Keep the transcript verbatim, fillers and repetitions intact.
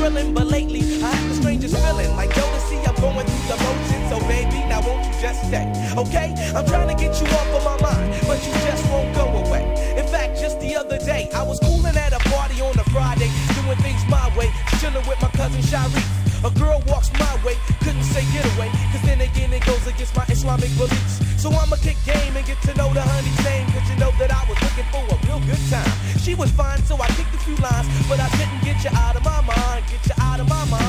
thrilling, but lately I have the strangest feeling. Like Jodeci, I'm going through the motions. So baby, now won't you just stay, okay? I'm trying to get you off of my mind, but you just won't go away. In fact, just the other day, I was cooling at a party on a Friday, doing things my way, chilling with my cousin Sharice. A girl walks my way, couldn't say get away, cause then again it goes against my Islamic beliefs. So I'ma kick game and get to know the honey's name, cause you know that I was looking for a real good time. She was fine, so I kicked a few lines, but I couldn't get you out of my mind, get you out of my mind.